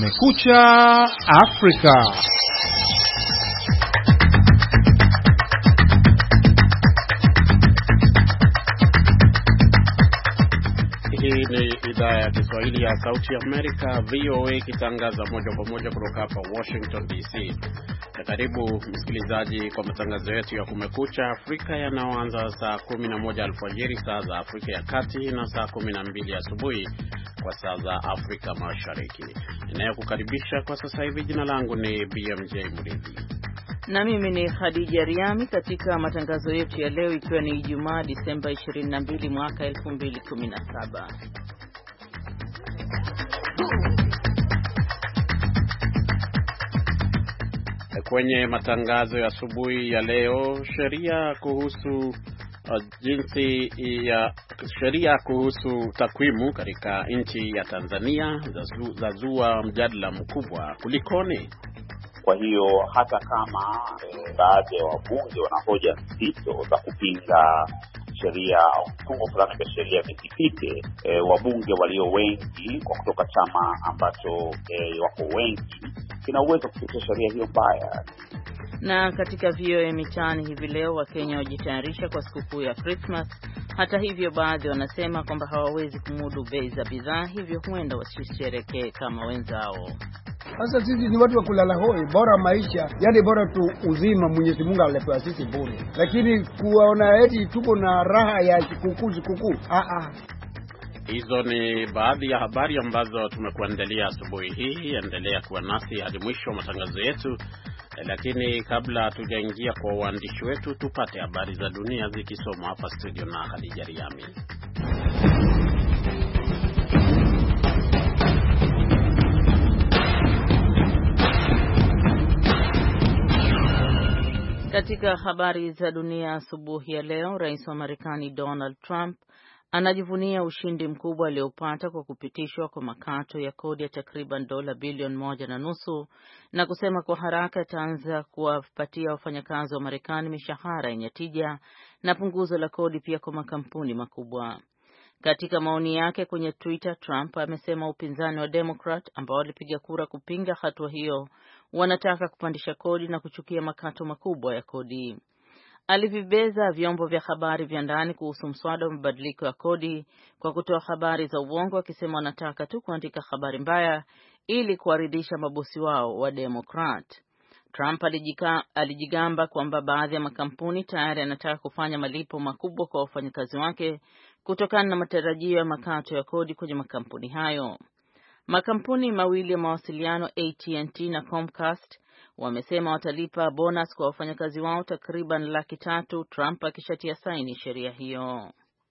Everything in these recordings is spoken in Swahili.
Kumekucha Afrika. Hii ni idhaa ya Kiswahili ya Sauti ya Amerika, VOA, ikitangaza moja kwa moja kutoka hapa Washington DC. Karibu msikilizaji kwa matangazo yetu ya Kumekucha Afrika yanayoanza saa 11 alfajiri saa za Afrika ya Kati na saa 12 asubuhi kwa saa za Afrika Mashariki. Ninayokukaribisha kwa sasa hivi, jina langu ni BMJ Mridhi. Na mimi ni Khadija Riami katika matangazo yetu ya leo, ikiwa ni Ijumaa Disemba 22 mwaka 2017. Kwenye matangazo ya asubuhi ya leo, sheria kuhusu takwimu katika nchi ya Tanzania zazua mjadala mkubwa. Kulikoni? Kwa hiyo hata kama baadhi ya wabunge wanahoja nzito za kupinga sheria au kifungu fulani cha sheria visipite, wabunge walio wengi kwa kutoka chama ambacho wako wengi kina uwezo kupitia sheria hiyo mbaya. Na katika VOA mitaani hivi leo, Wakenya wajitayarisha kwa sikukuu ya Christmas. Hata hivyo, baadhi wanasema kwamba hawawezi kumudu bei za bidhaa, hivyo huenda wasisherekee kama wenzao. Sasa sisi ni watu wa kulala hoi, bora maisha, yani bora tu uzima Mwenyezi Mungu aletea sisi bure. Lakini kuwaona eti tuko na raha ya sikukuu. Hizo ni baadhi ya habari ambazo tumekuandalia asubuhi hii. Endelea kuwa nasi hadi mwisho wa matangazo yetu. Lakini kabla tujaingia kwa waandishi wetu, tupate habari za dunia zikisomwa hapa studio na Khadija Riami. Katika habari za dunia asubuhi ya leo, Rais wa Marekani Donald Trump anajivunia ushindi mkubwa aliopata kwa kupitishwa kwa makato ya kodi ya takriban dola bilioni 1.5 na kusema kwa haraka ataanza kuwapatia wafanyakazi wa Marekani mishahara yenye tija na punguzo la kodi pia kwa makampuni makubwa. Katika maoni yake kwenye Twitter, Trump amesema upinzani wa Democrat ambao walipiga kura kupinga hatua hiyo wanataka kupandisha kodi na kuchukia makato makubwa ya kodi. Alivibeza vyombo vya habari vya ndani kuhusu mswada wa mabadiliko ya kodi kwa kutoa habari za uongo, akisema wanataka tu kuandika habari mbaya ili kuwaridhisha mabosi wao wa Democrat. Trump alijigamba kwamba baadhi ya makampuni tayari yanataka kufanya malipo makubwa kwa wafanyakazi wake kutokana na matarajio ya makato ya kodi kwenye makampuni hayo. Makampuni mawili ya mawasiliano AT&T na Comcast wamesema watalipa bonus kwa wafanyakazi wao takriban $300,000 Trump akishatia saini sheria hiyo.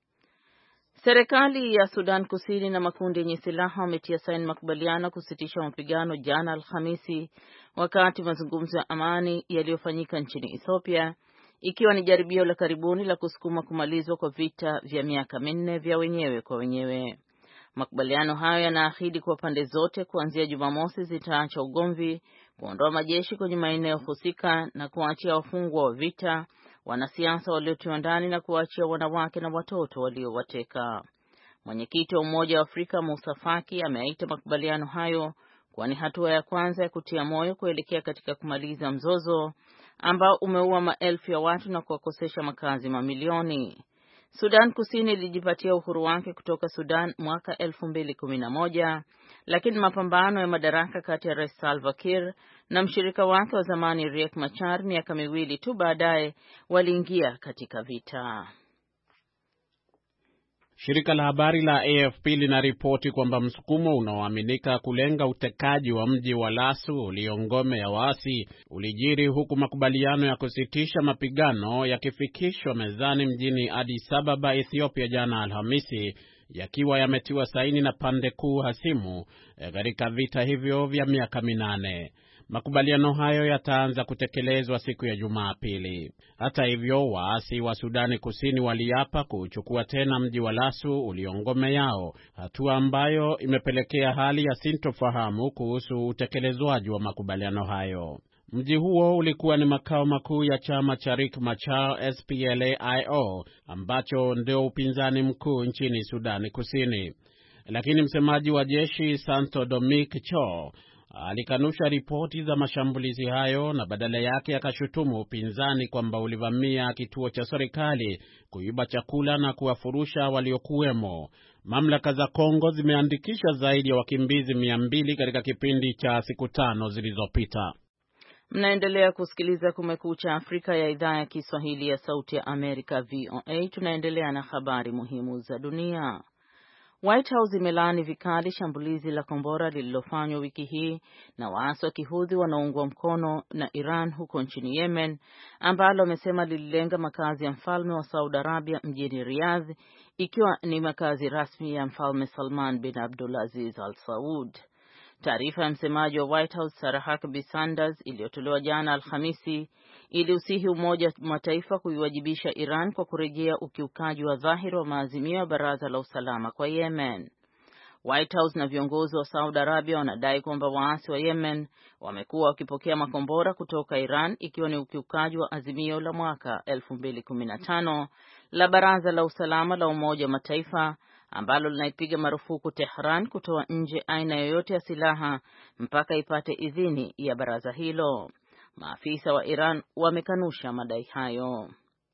Serikali ya Sudan Kusini na makundi yenye silaha wametia saini makubaliano kusitisha mapigano jana Alhamisi, wakati mazungumzo ya amani yaliyofanyika nchini Ethiopia, ikiwa ni jaribio la karibuni la kusukuma kumalizwa kwa vita vya miaka 4 vya wenyewe kwa wenyewe. Makubaliano hayo yanaahidi kwa pande zote kuanzia Jumamosi zitaacha ugomvi, kuondoa majeshi kwenye maeneo husika na kuachia wafungwa wa vita, wanasiasa waliotiwa ndani na kuachia wanawake na watoto waliowateka. Mwenyekiti wa Umoja wa Afrika Musa Faki ameaita makubaliano hayo kuwa ni hatua ya kwanza ya kutia moyo kuelekea katika kumaliza mzozo ambao umeua maelfu ya watu na kuwakosesha makazi mamilioni. Sudan Kusini ilijipatia uhuru wake kutoka Sudan mwaka 2011, lakini mapambano ya madaraka kati ya Rais Salva Kiir na mshirika wake wa zamani Riek Machar miaka 2 tu baadaye waliingia katika vita. Shirika la habari la AFP linaripoti kwamba msukumo unaoaminika kulenga utekaji wa mji wa Lasu ulio ngome ya waasi ulijiri huku makubaliano ya kusitisha mapigano yakifikishwa mezani mjini Addis Ababa, Ethiopia jana Alhamisi, yakiwa yametiwa saini na pande kuu hasimu katika vita hivyo vya miaka 8. Makubaliano hayo yataanza kutekelezwa siku ya Jumapili. Hata hivyo, waasi wa Sudani Kusini waliapa kuchukua tena mji wa Lasu ulio ngome yao, hatua ambayo imepelekea hali ya sintofahamu kuhusu utekelezwaji wa makubaliano hayo. Mji huo ulikuwa ni makao makuu ya chama cha Riek Machar SPLA-IO ambacho ndio upinzani mkuu nchini Sudani Kusini. Lakini msemaji wa jeshi Santo Dominic Cho alikanusha ripoti za mashambulizi hayo na badala yake akashutumu upinzani kwamba ulivamia kituo cha serikali, kuiba chakula na kuwafurusha waliokuwemo. Mamlaka za Kongo zimeandikisha zaidi ya wakimbizi 200 katika kipindi cha siku 5 zilizopita. Mnaendelea kusikiliza Kumekucha Afrika ya idhaa ya Kiswahili ya Sauti ya Amerika, VOA. Tunaendelea na habari muhimu za dunia. White House imelaani vikali shambulizi la kombora lililofanywa wiki hii na waasi wa Kihudhi wanaoungwa mkono na Iran huko nchini Yemen, ambalo wamesema lililenga makazi ya mfalme wa Saudi Arabia mjini Riyadh, ikiwa ni makazi rasmi ya Mfalme Salman bin Abdulaziz Al Saud. Taarifa ya msemaji wa White House Sarah Huckabee Sanders iliyotolewa jana Alhamisi iliusihi Umoja wa Mataifa kuiwajibisha Iran kwa kurejea ukiukaji wa dhahiri wa maazimio ya Baraza la Usalama kwa Yemen. White House na viongozi wa Saudi Arabia wanadai kwamba waasi wa Yemen wamekuwa wakipokea makombora kutoka Iran, ikiwa ni ukiukaji wa azimio la mwaka 2015 la Baraza la Usalama la Umoja wa Mataifa ambalo linaipiga marufuku Tehran kutoa nje aina yoyote ya silaha mpaka ipate idhini ya baraza hilo. Maafisa wa Iran wamekanusha madai hayo.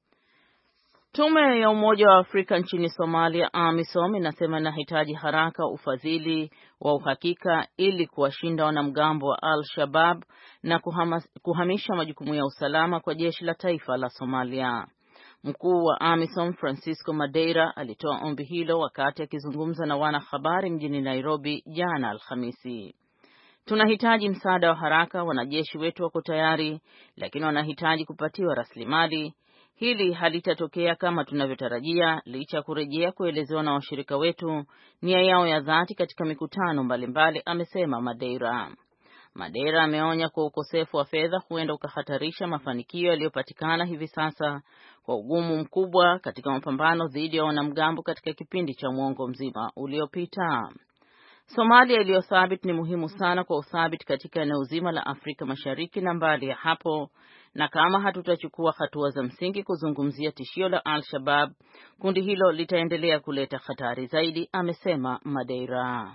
Tume ya Umoja wa Afrika nchini Somalia, AMISOM, inasema inahitaji haraka ufadhili wa uhakika ili kuwashinda wanamgambo wa Al-Shabaab na kuhamisha majukumu ya usalama kwa jeshi la taifa la Somalia. Mkuu wa AMISOM Francisco Madeira alitoa ombi hilo wakati akizungumza na wanahabari mjini Nairobi jana Alhamisi. Tunahitaji msaada wa haraka, wanajeshi wetu wako tayari, lakini wanahitaji kupatiwa rasilimali. Hili halitatokea kama tunavyotarajia, licha ya kurejea kuelezewa na washirika wetu nia yao ya dhati katika mikutano mbalimbali, amesema Madeira. Madeira ameonya kwa ukosefu wa fedha huenda ukahatarisha mafanikio yaliyopatikana hivi sasa kwa ugumu mkubwa katika mapambano dhidi ya wanamgambo katika kipindi cha mwongo mzima uliopita. Somalia iliyo thabiti ni muhimu sana kwa uthabiti katika eneo zima la Afrika Mashariki na mbali ya hapo, na kama hatutachukua hatua za msingi kuzungumzia tishio la Al-Shabaab, kundi hilo litaendelea kuleta hatari zaidi, amesema Madeira.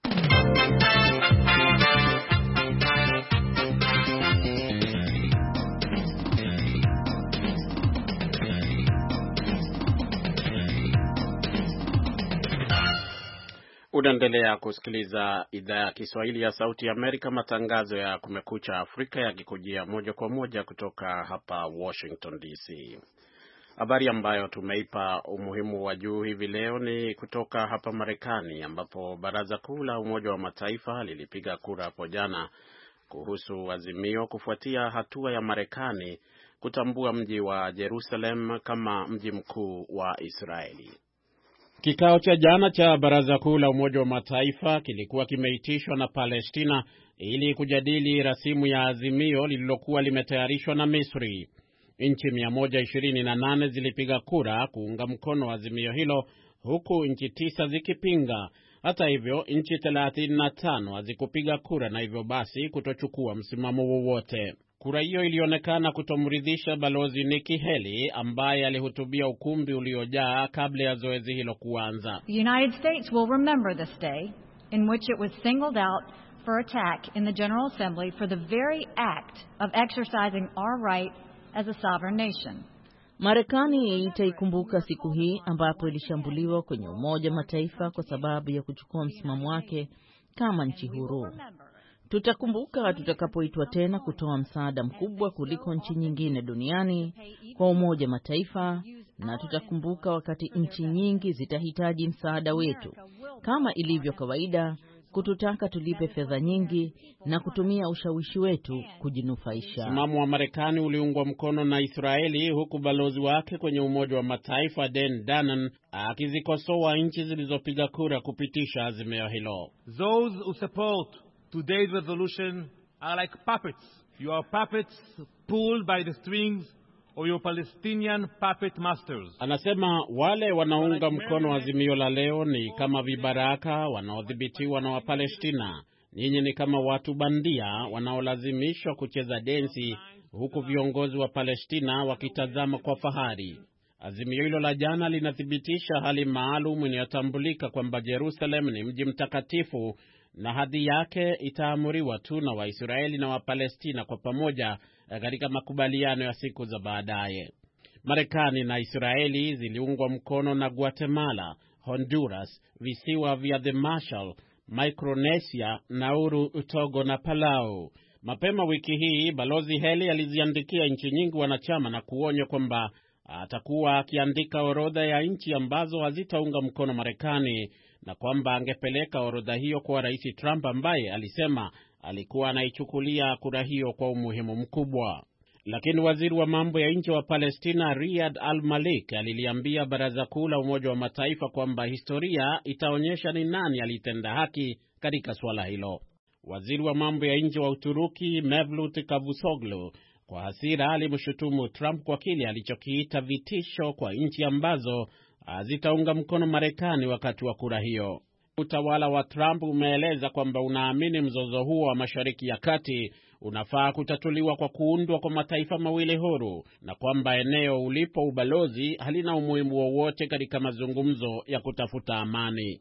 Unaendelea kusikiliza idhaa ya Kiswahili ya Sauti ya Amerika, matangazo ya Kumekucha Afrika yakikujia moja kwa moja kutoka hapa Washington DC. Habari ambayo tumeipa umuhimu wa juu hivi leo ni kutoka hapa Marekani, ambapo Baraza Kuu la Umoja wa Mataifa lilipiga kura hapo jana kuhusu azimio kufuatia hatua ya Marekani kutambua mji wa Jerusalem kama mji mkuu wa Israeli. Kikao cha jana cha Baraza Kuu la Umoja wa Mataifa kilikuwa kimeitishwa na Palestina ili kujadili rasimu ya azimio lililokuwa limetayarishwa na Misri. Nchi 128 zilipiga kura kuunga mkono azimio hilo, huku nchi 9 zikipinga. Hata hivyo, nchi 35 hazikupiga kura na hivyo basi kutochukua msimamo wowote. Kura hiyo ilionekana kutomridhisha Balozi Nikki Haley ambaye alihutubia ukumbi uliojaa kabla ya zoezi hilo kuanza. The United States will remember this day in which it was singled out for attack in the General Assembly for the very act of exercising our right as a sovereign nation. Marekani itaikumbuka siku hii ambapo ilishambuliwa kwenye Umoja Mataifa kwa sababu ya kuchukua msimamo wake kama nchi huru. Tutakumbuka tutakapoitwa tena kutoa msaada mkubwa kuliko nchi nyingine duniani kwa Umoja Mataifa, na tutakumbuka wakati nchi nyingi zitahitaji msaada wetu, kama ilivyo kawaida, kututaka tulipe fedha nyingi na kutumia ushawishi wetu kujinufaisha. Msimamo wa Marekani uliungwa mkono na Israeli, huku balozi wake kwenye Umoja wa Mataifa Dan Danon akizikosoa nchi zilizopiga kura kupitisha azimio hilo. Those who support today's resolution are like puppets. You are puppets pulled by the strings of your Palestinian puppet masters. Anasema wale wanaunga mkono azimio la leo ni kama vibaraka wanaodhibitiwa na Wapalestina. Ninyi ni kama watu bandia wanaolazimishwa kucheza densi, huku viongozi wa Palestina wakitazama kwa fahari. Azimio hilo la jana linathibitisha hali maalum inayotambulika kwamba Jerusalem ni mji mtakatifu na hadhi yake itaamuriwa tu na Waisraeli na Wapalestina kwa pamoja katika makubaliano ya siku za baadaye. Marekani na Israeli ziliungwa mkono na Guatemala, Honduras, visiwa vya The Marshall, Micronesia, Nauru, Togo na Palau. Mapema wiki hii, Balozi Haley aliziandikia nchi nyingi wanachama na kuonya kwamba atakuwa akiandika orodha ya nchi ambazo hazitaunga mkono Marekani na kwamba angepeleka orodha hiyo kwa Rais Trump ambaye alisema alikuwa anaichukulia kura hiyo kwa umuhimu mkubwa. Lakini waziri wa mambo ya nje wa Palestina Riyad al-Malik aliliambia Baraza Kuu la Umoja wa Mataifa kwamba historia itaonyesha ni nani alitenda haki katika suala hilo. Waziri wa mambo ya nje wa Uturuki Mevlut Cavusoglu kwa hasira alimshutumu Trump kwa kile alichokiita vitisho kwa nchi ambazo hazitaunga mkono Marekani wakati wa kura hiyo. Utawala wa Trump umeeleza kwamba unaamini mzozo huo wa Mashariki ya Kati unafaa kutatuliwa kwa kuundwa kwa mataifa mawili huru na kwamba eneo ulipo ubalozi halina umuhimu wowote katika mazungumzo ya kutafuta amani.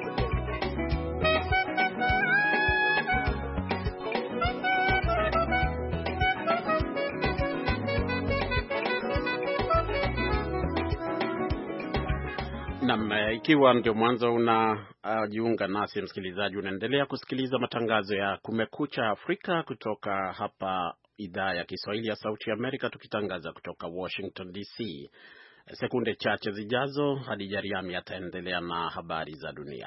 Ikiwa ndio mwanzo unajiunga nasi msikilizaji, unaendelea kusikiliza matangazo ya Kumekucha Afrika kutoka hapa idhaa ya Kiswahili ya Sauti ya Amerika, tukitangaza kutoka Washington DC. Sekunde chache zijazo Hadija Riami ataendelea na habari za dunia.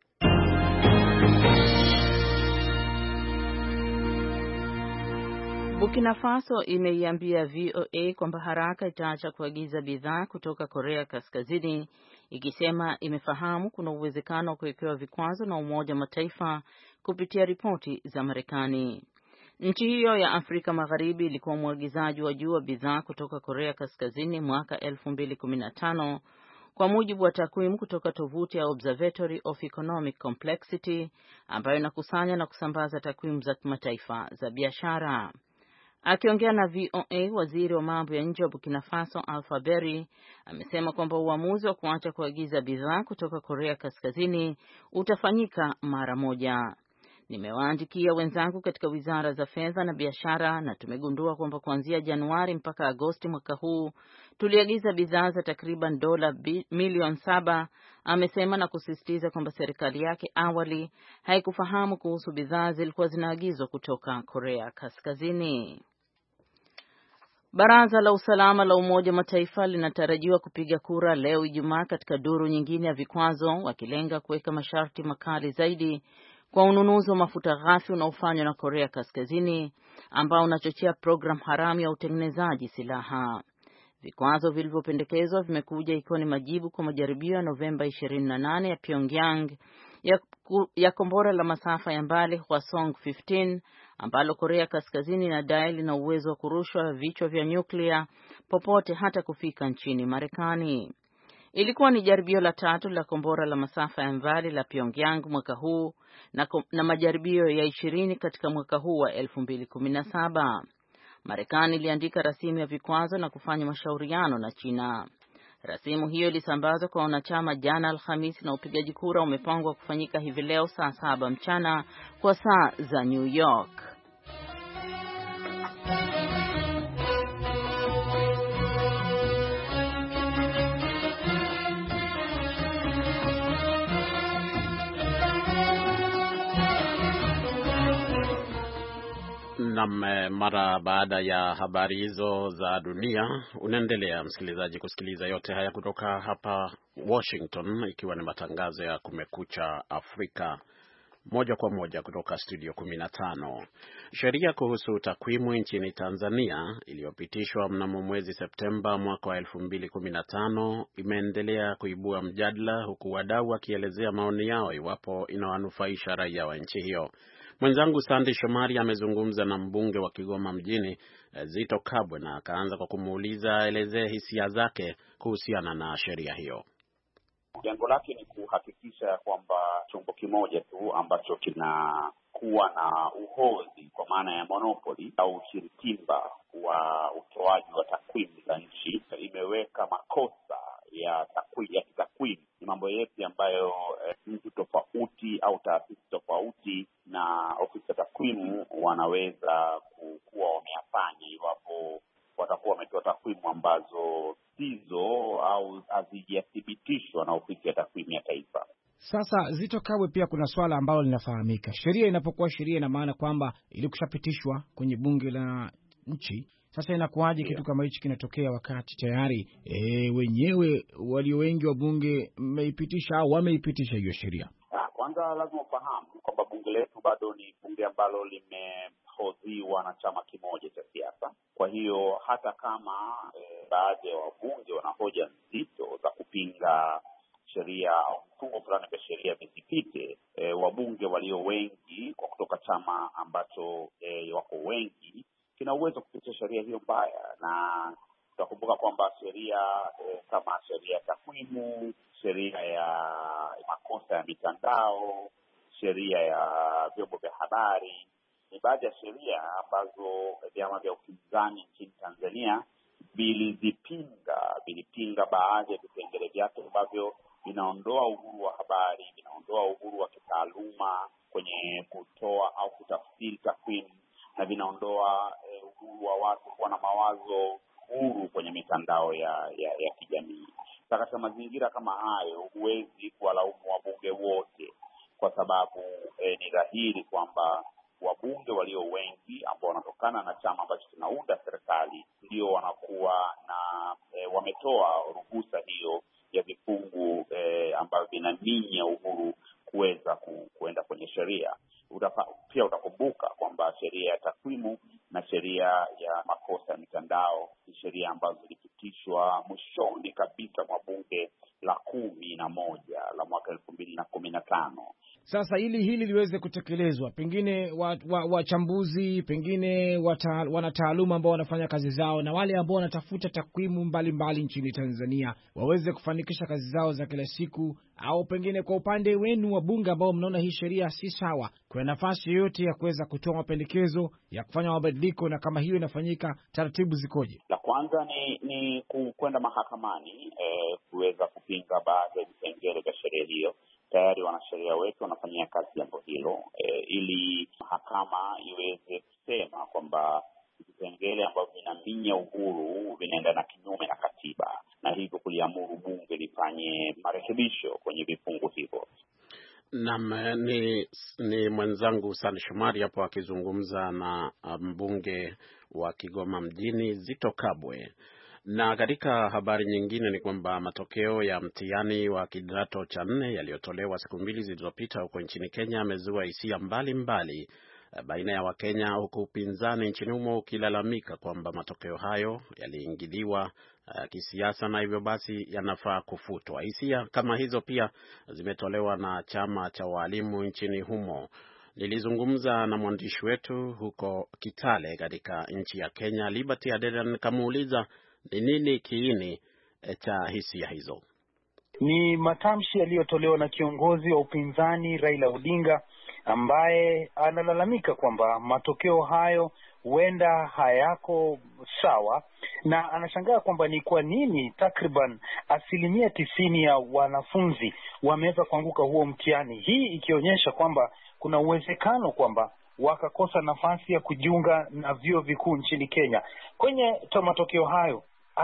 Burkina Faso imeiambia VOA kwamba haraka itaacha kuagiza bidhaa kutoka Korea Kaskazini, ikisema imefahamu kuna uwezekano wa kuwekewa vikwazo na Umoja wa Mataifa kupitia ripoti za Marekani. Nchi hiyo ya Afrika Magharibi ilikuwa mwagizaji wa juu wa bidhaa kutoka Korea Kaskazini mwaka 2015 kwa mujibu wa takwimu kutoka tovuti ya Observatory of Economic Complexity ambayo inakusanya na kusambaza takwimu za kimataifa za biashara. Akiongea na VOA, waziri wa mambo ya nje wa Burkina Faso Alpha Berry amesema kwamba uamuzi wa kuacha kuagiza bidhaa kutoka Korea Kaskazini utafanyika mara moja. Nimewaandikia wenzangu katika wizara za fedha na biashara na tumegundua kwamba kuanzia Januari mpaka Agosti mwaka huu tuliagiza bidhaa za takriban dola milioni 7, amesema, na kusisitiza kwamba serikali yake awali haikufahamu kuhusu bidhaa zilikuwa zinaagizwa kutoka Korea Kaskazini. Baraza la Usalama la Umoja wa Mataifa linatarajiwa kupiga kura leo Ijumaa katika duru nyingine ya vikwazo, wakilenga kuweka masharti makali zaidi kwa ununuzi wa mafuta ghafi unaofanywa na Korea Kaskazini ambao unachochea program haramu ya utengenezaji silaha. Vikwazo vilivyopendekezwa vimekuja ikiwa ni majibu kwa majaribio ya Novemba 28 ya Pyongyang ya kombora la masafa ya mbali Hwasong 15 ambalo Korea Kaskazini inadai lina uwezo wa kurushwa vichwa vya nyuklia popote hata kufika nchini Marekani. Ilikuwa ni jaribio la 3 la kombora la masafa ya mbali la Pyongyang mwaka huu na majaribio ya 20 katika mwaka huu wa 2017. Marekani iliandika rasimu ya vikwazo na kufanya mashauriano na China. Rasimu hiyo ilisambazwa kwa wanachama jana Alhamisi na upigaji kura umepangwa kufanyika hivi leo saa 7 mchana kwa saa za New York. Na mara baada ya habari hizo za dunia, unaendelea msikilizaji kusikiliza yote haya kutoka hapa Washington, ikiwa ni matangazo ya Kumekucha Afrika moja kwa moja kutoka studio 15. Sheria kuhusu takwimu nchini Tanzania iliyopitishwa mnamo mwezi Septemba mwaka wa 2015 imeendelea kuibua mjadala, huku wadau wakielezea maoni yao iwapo inawanufaisha raia wa nchi hiyo. Mwenzangu Sandy Shomari amezungumza na mbunge wa Kigoma mjini Zito Kabwe na akaanza kwa kumuuliza aelezee hisia zake kuhusiana na sheria hiyo. Lengo lake ni kuhakikisha kwamba chombo kimoja tu ambacho kinakuwa na uhodhi kwa maana ya monopoly au shiritimba wa utoaji wa takwimu za nchi imeweka makosa ya takwimu ni mambo yepi ambayo mtu tofauti au taasisi tofauti na ofisi ya takwimu wanaweza kuwa wameyafanya iwapo watakuwa wametoa takwimu ambazo sizo au hazijathibitishwa na ofisi ya takwimu ya taifa. Sasa Zitto Kabwe, pia kuna swala ambalo linafahamika. Sheria inapokuwa sheria, ina maana kwamba ilikushapitishwa kwenye bunge la nchi. Sasa inakuwaje kitu kama hichi kinatokea wakati tayari wenyewe walio wengi wa bunge mmeipitisha au wameipitisha hiyo sheria? Kwanza lazima ufahamu kwamba bunge letu bado ni bunge ambalo limehodhiwa na chama kimoja cha siasa. Kwa hiyo hata kama baadhi ya wabunge wana hoja nzito za kupinga sheria au mfumo fulani wa sheria visipite, wabunge walio wengi kwa kutoka chama ambacho wako wengi kina uwezo kupitisha sheria hiyo mbaya. Na tutakumbuka kwamba sheria kama sheria ya takwimu, sheria ya makosa ya mitandao, sheria ya vyombo vya habari ni baadhi ya sheria ambazo vyama vya upinzani nchini Tanzania vilipinga baadhi ya vipengele vyake ambavyo vinaondoa uhuru wa habari, vinaondoa uhuru wa kitaaluma kwenye kutoa au kutafsiri takwimu, na vinaondoa uhuru wa watu kuwa na mawazo huru kwenye mitandao ya kijamii. Katika mazingira kama hayo, huwezi kuwalaumu wabunge wote, kwa sababu ni dhahiri kwamba wabunge walio wengi ambao wanatokana na chama ambacho kinaunda serikali ndio wanakuwa na wametoa ruhusa hiyo ya vifungu ambavyo vinaminya uhuru kuweza kuenda kwenye sheria. Pia utakumbuka kwamba sheria ya takwimu na sheria ya makosa ya mitandao ni sheria ambazo zilipitishwa mwishoni kabisa mwa bunge la 11 la mwaka 2015. Sasa hili liweze kutekelezwa, pengine wachambuzi, pengine wanataaluma ambao wanafanya kazi zao na wale ambao wanatafuta takwimu mbalimbali nchini Tanzania waweze kufanikisha kazi zao za kila siku, au pengine kwa upande wenu wa bunge ambao mnaona hii sheria si sawa, kwa nafasi yoyote ya kuweza kutoa mapendekezo ya kufanya mabadiliko, na kama hiyo inafanyika, taratibu zikoje? La kwanza ni kwenda mahakamani kuweza kupinga baadhi ya vipengele vya sheria hiyo. Tayari wanasheria wetu wanafanyia kazi jambo hilo ili mahakama iweze kusema kwamba vipengele ambavyo vinaminya uhuru vinaenda na kinyume na katiba, na hivyo kuliamuru bunge lifanye marekebisho kwenye vifungu hivyo. Naam, ni mwenzangu Sani Shomari hapo akizungumza na mbunge wa Kigoma mjini Zitto Kabwe. Na katika habari nyingine ni kwamba matokeo ya mtihani wa kidato cha 4 yaliyotolewa siku 2 zilizopita huko nchini Kenya yamezua hisia mbalimbali baina ya Wakenya, huku upinzani nchini humo ukilalamika kwamba matokeo hayo yaliingiliwa kisiasa na hivyo basi yanafaa kufutwa. Hisia kama hizo pia zimetolewa na chama cha walimu nchini humo. Nilizungumza na mwandishi wetu huko Kitale katika nchi ya Kenya, Liberty Adede, nikamuuliza ni nini kiini cha hisia hizo. Ni matamshi yaliyotolewa na kiongozi wa upinzani Raila Odinga, ambaye analalamika kwamba matokeo hayo huenda hayako sawa, na anashangaa kwamba ni kwa nini takriban 90% ya wanafunzi wameweza kuanguka huo mtihani, hii ikionyesha kwamba kuna uwezekano kwamba wakakosa nafasi ya kujiunga na vyuo vikuu nchini Kenya. Kwenye matokeo hayo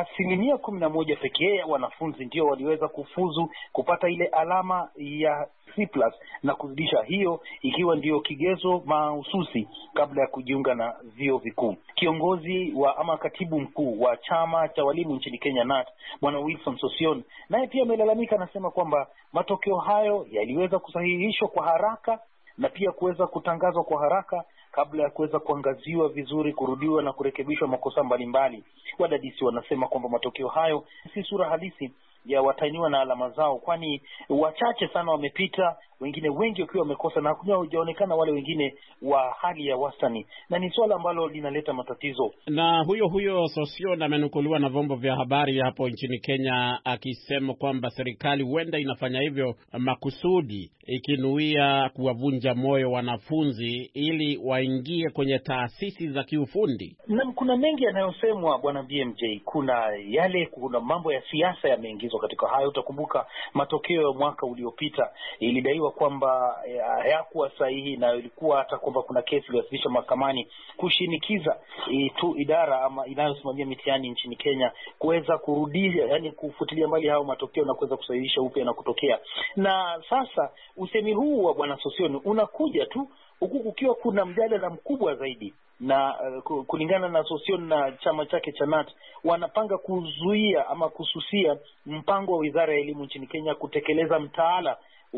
11% pekee ya wanafunzi ndio waliweza kufuzu kupata ile alama ya C+ na kuzidisha, hiyo ikiwa ndio kigezo mahususi kabla ya kujiunga na vyuo vikuu. Kiongozi ama katibu mkuu wa chama cha walimu nchini Kenya NAT, Bwana Wilson Sosion, naye pia amelalamika, anasema kwamba matokeo hayo yaliweza kusahihishwa kwa haraka na pia kuweza kutangazwa kwa haraka kabla ya kuweza kuangaziwa vizuri, kurudiwa na kurekebishwa makosa mbalimbali. Wadadisi wanasema kwamba matokeo hayo si sura halisi ya watahiniwa na alama zao, kwani wachache sana wamepita, wengine wengi wakiwa wamekosa, na hakujaonekana wale wengine wa hali ya wastani, na ni swala ambalo linaleta matatizo. Na huyo Sossion amenukuliwa na vyombo vya habari hapo nchini Kenya akisema kwamba serikali huenda inafanya hivyo makusudi, ikinuia kuwavunja moyo wanafunzi ili waingie kwenye taasisi za kiufundi. Na kuna mengi yanayosemwa bwana BMJ, kuna mambo ya siasa yameingizwa katika hayo. Utakumbuka matokeo ya mwaka uliopita ilidaiwa kwamba hayakuwa sahihi, na ilikuwa hata kwamba kuna kesi iliyowasilishwa mahakamani kushinikiza tu idara ama inayosimamia mitihani nchini Kenya kuweza kurudia, yani kufutilia mbali hao matokeo na kuweza kusahihisha upya na kutokea. Na sasa usemi huu wa bwana Sossion unakuja tu huku kukiwa kuna mjadala mkubwa zaidi, na kulingana na Sossion na chama chake cha NAT wanapanga kuzuia ama kususia mpango wa Wizara ya Elimu nchini Kenya kutekeleza mtaala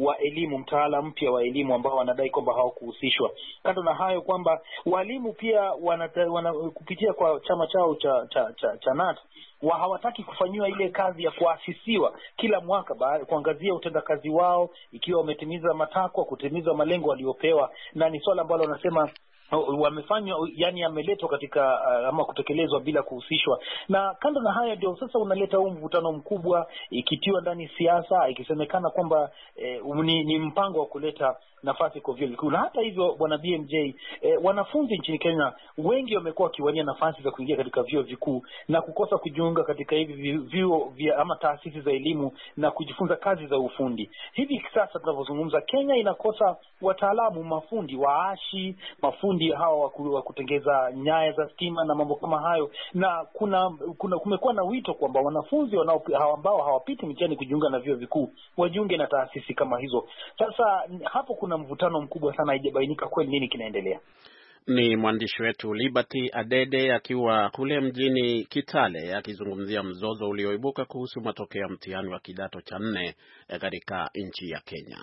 mpya wa elimu ambao wanadai kwamba hawakuhusishwa. Kando na hayo kwamba walimu pia kupitia kwa chama chao cha NAT hawataki kufanyiwa ile kazi ya kuasisiwa kila mwaka kuangazia utendakazi wao, ikiwa wametimiza matakwa, kutimiza malengo waliopewa, na ni swala ambalo wanasema wamefanywa, yani ameletwa katika ama kutekelezwa bila kuhusishwa. Na kando na haya ndio sasa unaleta mvutano mkubwa, ikitiwa ndani siasa, ikisemekana kwamba ni mpango wa kuleta nafasi kwa vyuo vikuu. Na hata hivyo bwana BMJ, wanafunzi nchini Kenya wengi wamekuwa wakiwania nafasi za kuingia katika vyuo vikuu na kukosa kujiunga katika hivi vyuo vya ama taasisi za elimu na kujifunza kazi za ufundi. Hivi sasa tunavyozungumza, Kenya inakosa wataalamu, mafundi waashi, mafundi hawa wa kutengeza nyaya za stima na mambo kama hayo. Na kumekuwa na wito kwamba wanafunzi ambao hawapiti mtihani kujiunga na vyuo vikuu wajiunge na taasisi kama hizo. Sasa hapo kuna mvutano mkubwa sana, haijabainika kweli nini kinaendelea. Ni mwandishi wetu Liberty Adede akiwa kule mjini Kitale akizungumzia mzozo ulioibuka kuhusu matokeo ya mtihani wa kidato cha 4 katika nchi ya Kenya.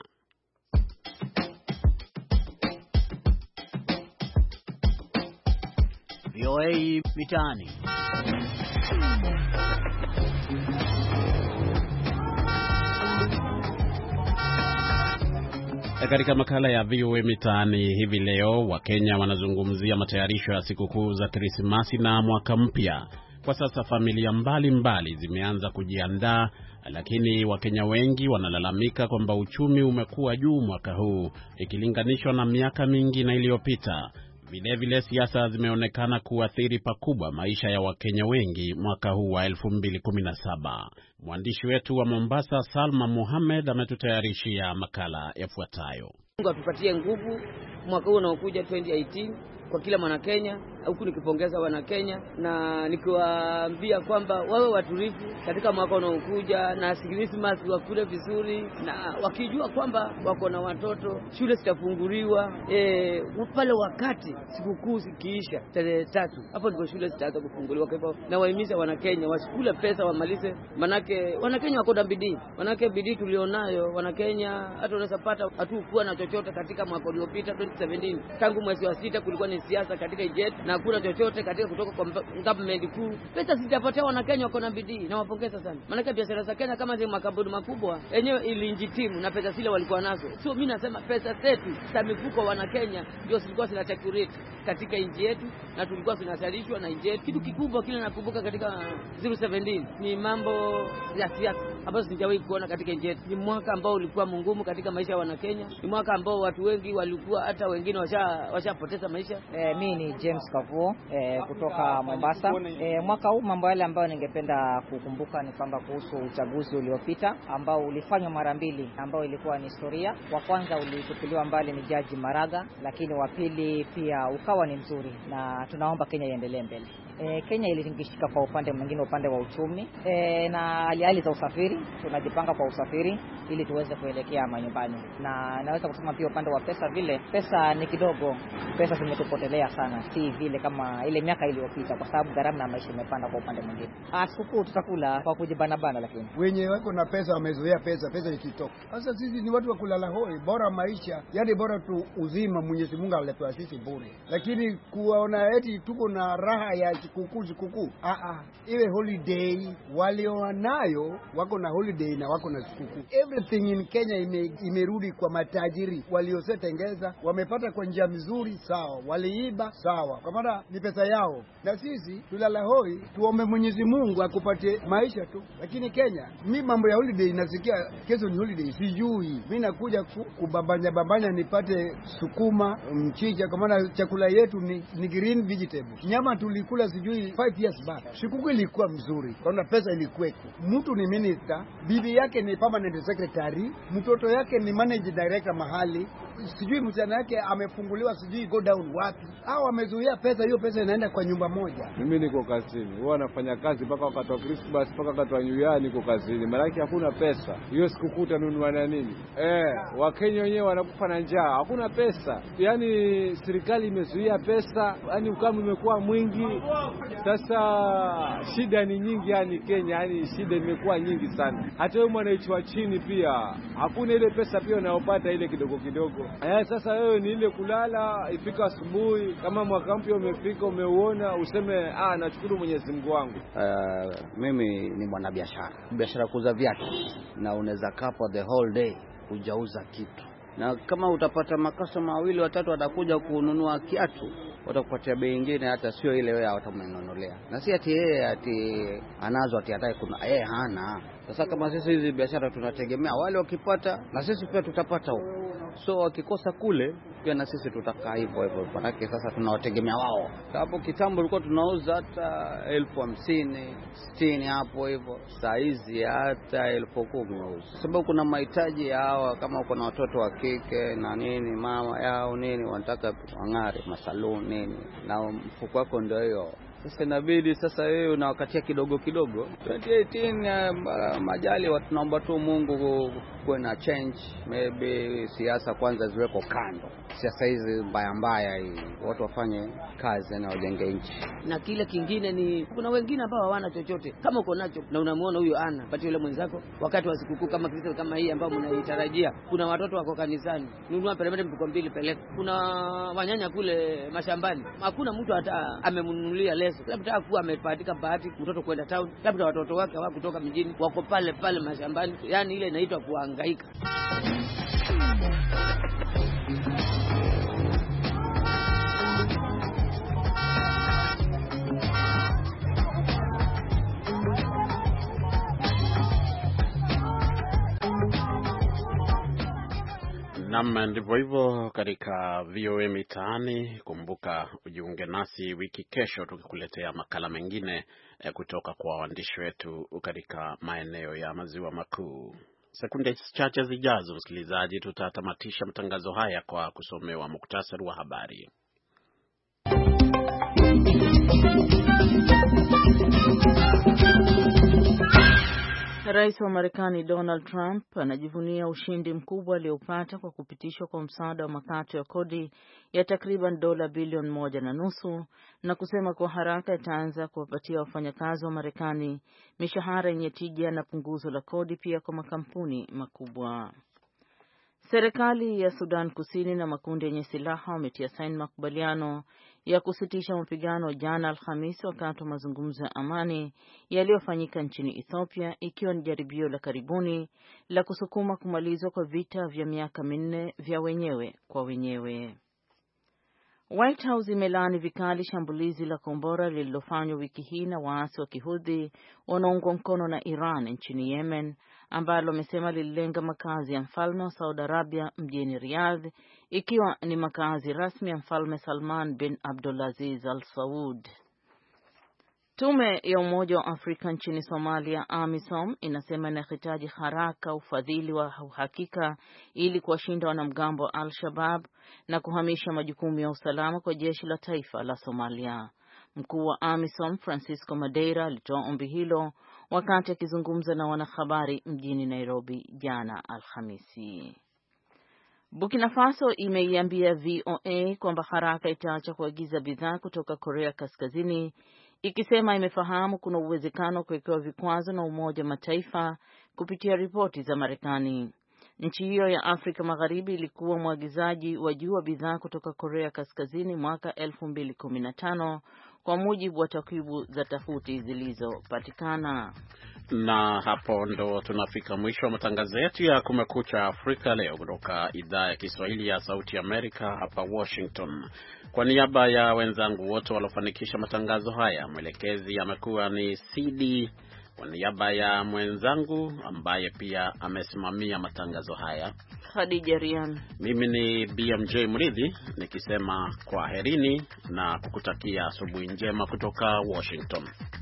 VOA Mitaani. Katika makala ya VOA Mitaani hivi leo, Wakenya wanazungumzia matayarisho ya sikukuu za Krismasi na mwaka mpya. Kwa sasa familia mbalimbali zimeanza kujiandaa, lakini Wakenya wengi wanalalamika kwamba uchumi umekuwa juu mwaka huu ikilinganishwa na miaka mingi na iliyopita. Vilevile siasa zimeonekana kuathiri pakubwa maisha ya Wakenya wengi mwaka huu wa 2017. Mwandishi wetu wa Mombasa Salma Mohamed ametutayarishia makala yafuatayo. Mungu atupatie nguvu mwaka huu unaokuja 2018 kwa kila mwana Kenya, huku nikipongeza wana Kenya na nikiwaambia kwamba wawe watulivu katika mwaka unaokuja na Christmas wakule vizuri, na wakijua kwamba wako na watoto, shule zitafunguliwa pale wakati sikukuu zikiisha tarehe 3, hapo ndipo shule zitaanza kufunguliwa. Kwa hivyo na wahimiza wana Kenya wasikule pesa, wamalize, manake wana Kenya wako na bidii, manake bidii tulionayo wana Kenya hata unaweza pata hatukuwa na chochote katika mwaka uliopita 2017. Tangu mwezi wa 6 kulikuwa ni siasa katika jet na hakuna chochote katika kutoka kwa government kuu. Pesa zitapotea, wana Kenya wako na bidii na wapongeza sana. Maana biashara za Kenya kama zile makampuni makubwa yenyewe ilinjitimu na pesa zile walikuwa nazo. So mimi nasema pesa zetu za mifuko wana Kenya ndio zilikuwa zinatakurate katika nchi yetu na tulikuwa tunasalishwa na nchi yetu. Kitu kikubwa kile nakumbuka katika 017 ni mambo ya siasa ambazo sijawahi kuona katika nchi yetu. Ni mwaka ambao ulikuwa mgumu katika maisha ya wana Kenya. Ni mwaka ambao watu wengi walikuwa hata wengine washapoteza maisha. Mimi ni James Kavuo kutoka Mombasa. Mwaka huu mambo yale ambayo ningependa kukumbuka ni kwamba kuhusu uchaguzi uliopita ambao ulifanywa mara mbili, ambao ilikuwa ni historia. Wa kwanza ulitupiliwa mbali ni Jaji Maraga, lakini wa pili pia ukawa ni mzuri, na tunaomba Kenya iendelee mbele. Kenya ilitingishika kwa upande mwingine, upande wa uchumi na hali za usafiri. Tunajipanga kwa usafiri ili tuweze kuelekea manyumbani, na naweza kusema pia upande wa pesa, vile pesa ni kidogo, pesa zimetupotelea sana, si vile kama ile miaka iliyopita, kwa sababu gharama ya maisha imepanda kwa upande mwingine. Sikukuu tutakula kwa kujibana, lakini wenye wako na pesa wamezoea pesa ikitoka. Sasa sisi ni watu wa kulala hoi, bora maisha, yani bora tu uzima Mwenyezi Mungu alitupa sisi bure. Lakini kuona eti tuko na raha ya sikukuu. Iwe holiday, waliowanayo wako na holiday na wako na sikukuu. Everything in Kenya imerudi kwa matajiri waliosetengeza, wamepata kwa njia mzuri, sawa. Waliiba, sawa, kwa maana ni pesa yao, na sisi tulala hoi, tuombe Mwenyezi Mungu akupate maisha tu. Lakini Kenya, mimi mambo ya holiday nasikia kesho ni holiday, sijui. Mimi nakuja kubambanya nipate sukuma, mchicha, kwa maana chakula yetu ni green vegetable. Nyama tulikula sijui 5 years back. Sikukuu ilikuwa mzuri, kwa pesa ilikuweko. Mtu ni minister, bibi yake ni permanent secretary, mtoto yake ni managing director mahali, sijui msichana yake amefunguliwa sijui go down wapi. Hao wamezuia pesa, hiyo pesa inaenda kwa nyumba moja. Mimi niko kazini, huwa nafanya kazi mpaka wakati wa Christmas, mpaka wakati wa New Year niko kazini. Maana yake hakuna pesa. Hiyo sikukuu tanunua na nini? Wakenya wenyewe wanakufa na njaa, hakuna pesa. Yaani serikali imezuia pesa, yaani ukame umekuwa mwingi. Sasa shida ni nyingi yani Kenya, yani shida imekuwa nyingi sana. Hata wewe mwananchi wa chini pia hakuna ile pesa pia unayopata ile kidogo kidogo. Sasa wewe ni ile kulala, ifika asubuhi kama mwaka mpya umefika umeuona useme nashukuru Mwenyezi Mungu wangu. Mimi ni biashara kuuza viatu, na unaweza kaa for the whole day hujauza kitu, na kama utapata makasoma wawili watatu watakuja kununua kiatu, watakupatia bei nyingine hata sio ile wewe watamanunulea, na si ati yeye anazo ati hataki kuna hana. Sasa kama sisi hizi biashara tunategemea wale wakipata na sisi pia tutapata huko, so wakikosa kule pia na sisi tutakaa hivyo. Manake sasa tunawategemea wao. Hapo kitambo tulikuwa tunauza hata 50,000 60 hapo hivyo, saa hizi hata 10,000, sababu kuna mahitaji yao. Kama uko na watoto wa kike na nini, mama yao nini wanataka wang'are masaluni nini, na mfuko wako ndio hiyo. Sasa inabidi sasa wewe unawakatia kidogo 2018 majali tunaomba tu Mungu kuwe na change, maybe siasa kwanza ziweko kando. Siasa hizi mbaya hii, watu wafanye kazi na wajenge nchi. Na kile kingine ni kuna wengine ambao hawana chochote. Kama uko nacho na unamuona huyo pati yule mwenzako wakati wa sikukuu kama Kristo kama hii ambao mnaitarajia, kuna watoto wako kanisani, nunua peremende mfuko 2 peleka. Kuna wanyanya kule mashambani, hakuna mtu hata amemnunulia leso, labda akuwa amepatika bahati mtoto kwenda town, labda watoto wake hawakutoka mjini, wako pale mashambani. Yani ile inaitwa kuhangaika. Ndivyo hivyo katika VOA Mitaani. Kumbuka ujiunge nasi wiki kesho tukikuletea makala mengine kutoka kwa waandishi wetu katika maeneo ya Maziwa Makuu. Sekunde chache zijazo, msikilizaji, tutatamatisha matangazo haya kwa kusomewa muktasari wa habari. Rais wa Marekani Donald Trump anajivunia ushindi mkubwa aliopata kwa kupitishwa kwa msaada wa makato ya kodi ya takriban dola bilioni 1.5 na kusema kwa haraka itaanza kuwapatia wafanyakazi wa Marekani mishahara yenye tija na punguzo la kodi pia kwa makampuni makubwa. Serikali ya Sudan Kusini na makundi yenye silaha wametia saini makubaliano ya kusitisha mapigano jana Alhamisi wakati wa mazungumzo ya amani yaliyofanyika nchini Ethiopia, ikiwa ni jaribio la karibuni la kusukuma kumalizwa kwa vita vya miaka 4 vya wenyewe kwa wenyewe. White House imelaani vikali shambulizi la kombora lililofanywa wiki hii na waasi wa Kihudhi wanaoungwa mkono na Iran nchini Yemen, ambalo wamesema lililenga makazi ya mfalme wa Saudi Arabia mjini Riyadh, ikiwa ni makazi rasmi ya mfalme Salman bin Abdulaziz Al Saud. Tume ya Umoja wa Afrika nchini Somalia, AMISOM, inasema inahitaji haraka ufadhili wa uhakika ili kuwashinda wanamgambo wa Al-Shabaab na kuhamisha majukumu ya usalama kwa jeshi la taifa la Somalia. Mkuu wa AMISOM Francisco Madeira alitoa ombi hilo wakati akizungumza na wanahabari mjini Nairobi jana Alhamisi. Burkina Faso imeiambia VOA kwamba haraka itaacha kuagiza bidhaa kutoka Korea Kaskazini, ikisema imefahamu kuna uwezekano wa kuwekewa vikwazo na Umoja wa Mataifa kupitia ripoti za Marekani. Nchi hiyo ya Afrika Magharibi ilikuwa mwagizaji wa juu wa bidhaa kutoka Korea Kaskazini mwaka 2015 kwa mujibu wa takwimu za tafiti zilizopatikana. Na hapo ndo tunafika mwisho wa matangazo yetu ya Kumekucha Afrika leo kutoka idhaa ya Kiswahili ya Sauti Amerika hapa Washington. Kwa niaba ya wenzangu wote waliofanikisha matangazo haya, mwelekezi amekuwa ni CD. Kwa niaba ya mwenzangu ambaye pia amesimamia matangazo haya, Khadija Rian, mimi ni BMJ Mridhi nikisema kwaherini na kukutakia asubuhi njema kutoka Washington.